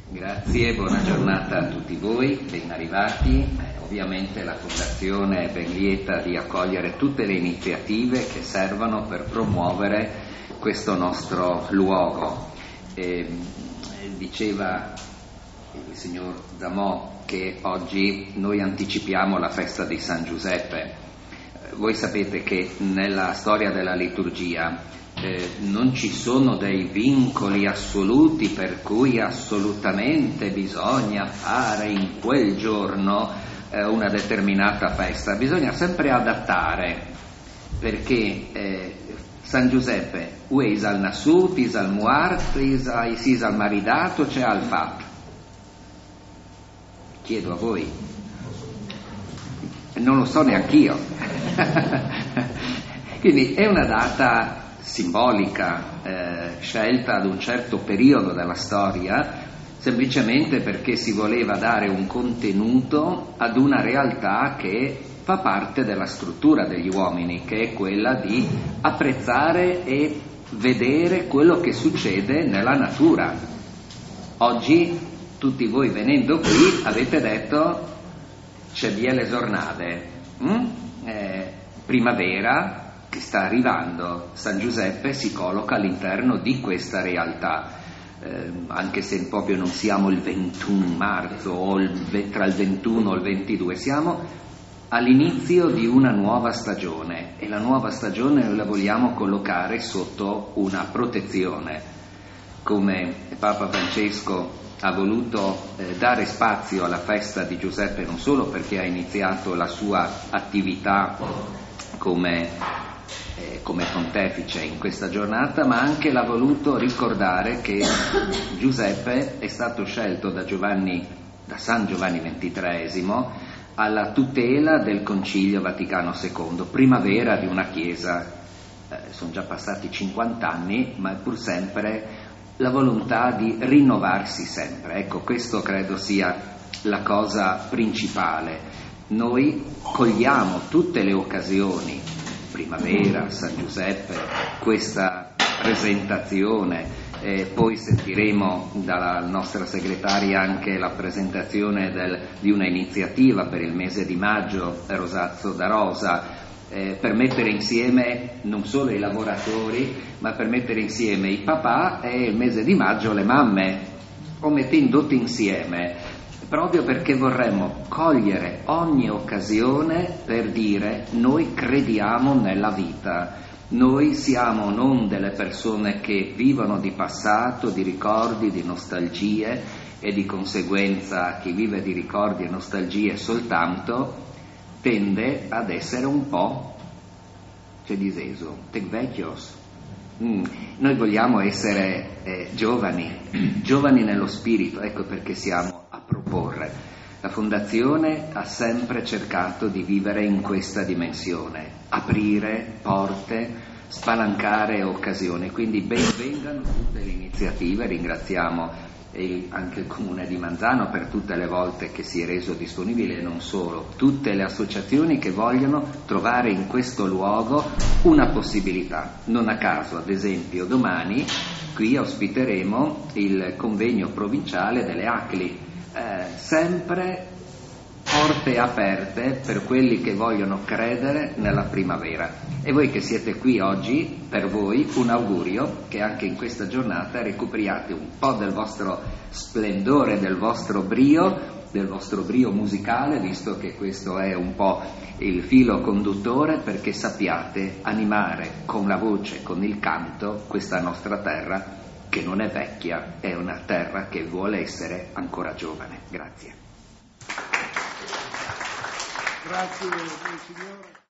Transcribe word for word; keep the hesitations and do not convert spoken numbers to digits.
Grazie, buona giornata a tutti voi, ben arrivati. Eh, ovviamente la Fondazione è ben lieta di accogliere tutte le iniziative che servono per promuovere questo nostro luogo. Eh, diceva il signor D'Amò che oggi noi anticipiamo la festa di San Giuseppe. Eh, voi sapete che nella storia della liturgia Eh, non ci sono dei vincoli assoluti per cui assolutamente bisogna fare in quel giorno eh, una determinata festa, bisogna sempre adattare, perché eh, San Giuseppe o è al nasut, is al muart, is al maridato, c'è al fat. Chiedo a voi, non lo so neanch'io. Quindi è una data simbolica, eh, scelta ad un certo periodo della storia, semplicemente perché si voleva dare un contenuto ad una realtà che fa parte della struttura degli uomini, che è quella di apprezzare e vedere quello che succede nella natura. Oggi tutti voi venendo qui avete detto c'è via le giornate, mm? eh, primavera che sta arrivando, San Giuseppe si colloca all'interno di questa realtà, eh, anche se proprio non siamo il ventuno marzo o il, tra il ventuno e il ventidue, siamo all'inizio di una nuova stagione e la nuova stagione noi la vogliamo collocare sotto una protezione, come Papa Francesco ha voluto eh, dare spazio alla festa di Giuseppe non solo perché ha iniziato la sua attività come Eh, come pontefice in questa giornata, ma anche l'ha voluto ricordare che Giuseppe è stato scelto da Giovanni, da San Giovanni ventitreesimo alla tutela del Concilio Vaticano secondo, primavera di una Chiesa. Eh, sono già passati cinquanta anni, ma è pur sempre la volontà di rinnovarsi sempre. Ecco, questo credo sia la cosa principale. Noi cogliamo tutte le occasioni, primavera, San Giuseppe, questa presentazione, eh, poi sentiremo dalla nostra segretaria anche la presentazione del, di una iniziativa per il mese di maggio, Rosazzo da Rosa, eh, per mettere insieme non solo i lavoratori, ma per mettere insieme i papà e il mese di maggio le mamme, o mettendo tutti insieme, proprio perché vorremmo cogliere ogni occasione per dire noi crediamo nella vita, noi siamo non delle persone che vivono di passato, di ricordi, di nostalgie e di conseguenza chi vive di ricordi e nostalgie soltanto tende ad essere un po', c'è diseso, tec vecchios. Mm. Noi vogliamo essere eh, giovani, giovani nello spirito, ecco perché siamo a proporre. La Fondazione ha sempre cercato di vivere in questa dimensione, aprire porte, spalancare occasioni, quindi ben vengano tutte le iniziative, ringraziamo il, anche il Comune di Manzano per tutte le volte che si è reso disponibile e non solo, tutte le associazioni che vogliono trovare in questo luogo una possibilità. Non a caso, ad esempio, domani qui ospiteremo il convegno provinciale delle A C L I, eh, sempre porte aperte per quelli che vogliono credere nella primavera. E voi che siete qui oggi, per voi un augurio che anche in questa giornata recuperiate un po' del vostro splendore, del vostro brio, del vostro brio musicale, visto che questo è un po' il filo conduttore, perché sappiate animare con la voce, con il canto, questa nostra terra che non è vecchia, è una terra che vuole essere ancora giovane. Grazie. Grazie, signore.